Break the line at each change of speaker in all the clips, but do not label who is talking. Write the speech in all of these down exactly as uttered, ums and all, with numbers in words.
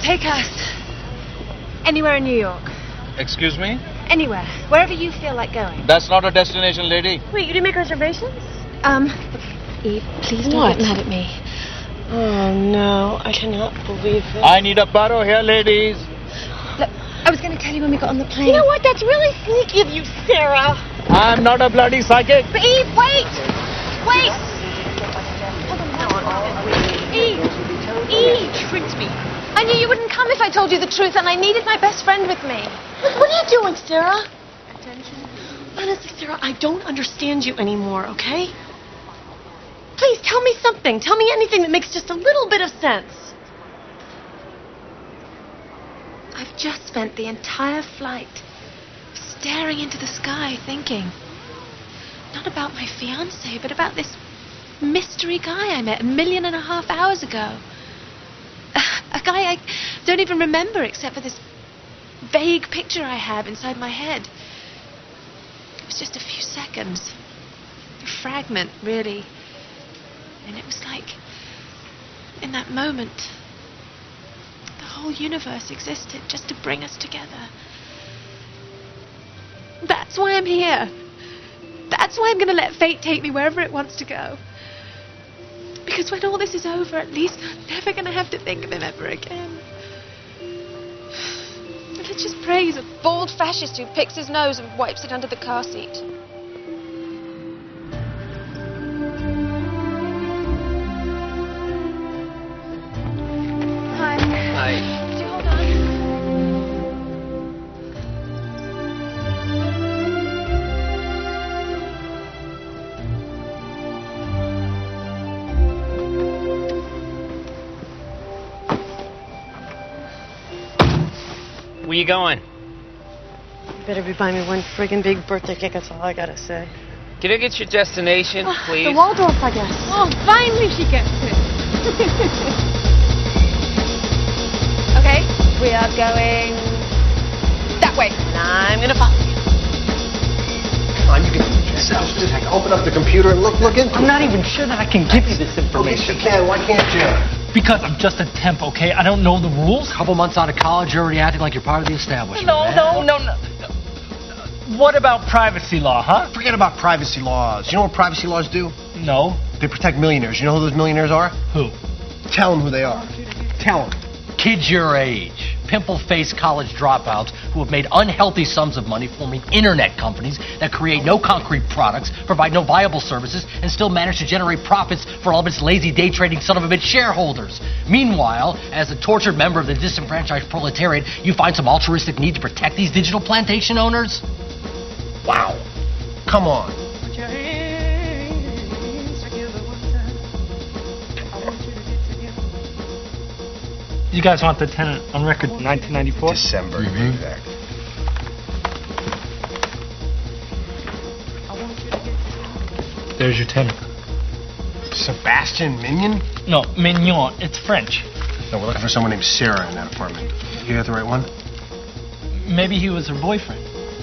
Take us. Anywhere in New York.
Excuse me?
Anywhere. Wherever you feel like going.
That's not a destination, lady.
Wait, you didn't make reservations? Um, Eve, please don't
What?
get mad at me.
Oh, no. I cannot believe it.
I need a bottle here, ladies.
Look, I was going to tell you when we got on the plane.
You know what? That's really sneaky of you, Sarah.
I'm not a bloody psychic.
But Eve, wait! Wait! Eve! Eve!
You tricked me.
I knew you wouldn't come if I told you the truth, and I needed my best friend with me.
What, what are you doing, Sarah? Honestly, Sarah, I don't understand you anymore, okay? Please, tell me something. Tell me anything that makes just a little bit of sense.
I've just spent the entire flight staring into the sky, thinking not about my fiancé, but about this mystery guy I met a million and a half hours ago. A guy I don't even remember except for this vague picture I have inside my head. It was just a few seconds. A fragment, really. And it was like, in that moment, the whole universe existed just to bring us together. That's why I'm here. That's why I'm going to let fate take me wherever it wants to go. Because when all this is over, at least I'm never going to have to think of him ever again. Let's just pray he's a bald fascist who picks his nose and wipes it under the car seat. Hi.
Hi.
Would you hold on?
Where you going?
You better be buying me one friggin' big birthday cake, that's all I gotta say.
Can I get your destination, please?
The Waldorf, I guess.
Oh, finally she gets it. Okay, we are going that way.
And I'm gonna follow you.
Come on, you can do it yourself. Just open up the computer and look look into it.
I'm not even sure that I can give you this
Oh, yes,
information.
you can. Why can't you?
Because I'm just a temp, okay? I don't know the rules.
Couple months out of college, you're already acting like you're part of the establishment.
No,
man.
no, no, no. What about privacy law, huh?
Forget about privacy laws. You know what privacy laws do?
No.
They protect millionaires. You know who those millionaires are?
Who?
Tell them who they are. Tell them.
Kids your age, pimple-faced college dropouts who have made unhealthy sums of money forming internet companies that create no concrete products, provide no viable services, and still manage to generate profits for all of its lazy day trading son of a bitch shareholders. Meanwhile, as a tortured member of the disenfranchised proletariat, you find some altruistic need to protect these digital plantation owners? Wow.
Come on.
You guys want the tenant on record nineteen ninety-four?
December, to be exact.
There's your tenant.
Sebastian Mignon?
No, Mignon. It's French.
No, we're looking for someone named Sarah in that apartment. You got the right one?
Maybe he was her boyfriend.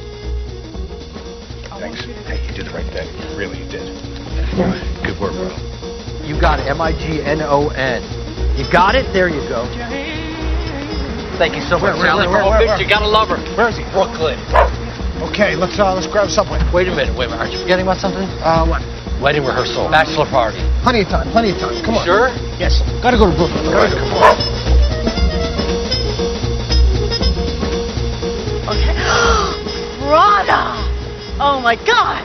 Thanks. Hey, you did the right thing. Really, you did. Good work, bro.
You got it. M I G N O N. You got it? There you go. Thank you so much,
Where, where,
Sally.
where, where, where?
You gotta love her.
Where is he?
Brooklyn.
Okay, let's uh, let's grab Subway.
Wait a minute. Wait a minute. Aren't you forgetting about something?
Uh, what?
Wedding rehearsal. Bachelor party.
Plenty of time. Plenty of time. Come on.
Sure?
Yes. Gotta go to Brooklyn. All right, come on.
Okay. Prada! Oh my god!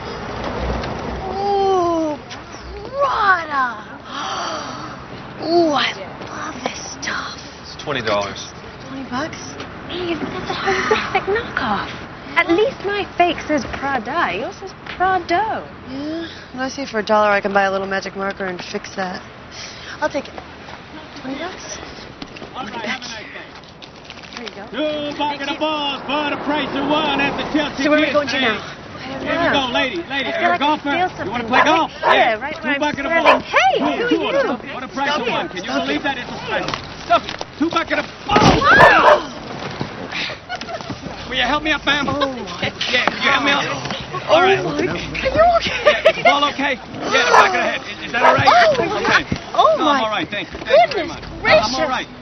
Ooh, Prada! Ooh, I love this stuff.
It's twenty dollars.
Twenty bucks?
Eve, that's a horrific knockoff. At least my fake says Prada. Yours says Prado.
Yeah. Well, I see for a dollar I can buy a little magic marker and fix that. I'll take it. Twenty bucks? I'll be back. There you go.
Two bucket of balls for the price of one at the Chelsea.
So where are we going to
Kids,
now?
hey. Here we go, lady, lady.
I feel
You're a
like I
golfer.
feel
You
something
want to play
right
golf?
here, right
Two
where I'm
bucket of
sweating.
balls.
Hey,
Two,
who
two
are
of
you?
them. What a price
Stop
of one.
it.
Can you
Stop
believe
it.
that? It's a special. Stuff it. Two bucket of balls. Will you help me up, ma'am?
Oh, my
Yeah, can you help me up?
Oh,
All right.
my God. Are you okay?
Yeah, is the ball okay? Yeah, the back of the head. Is, is that all right?
Oh,
Okay.
oh,
No,
my
I'm all right. Thank you. Thank you very
goodness
much.
gracious.
I'm all right.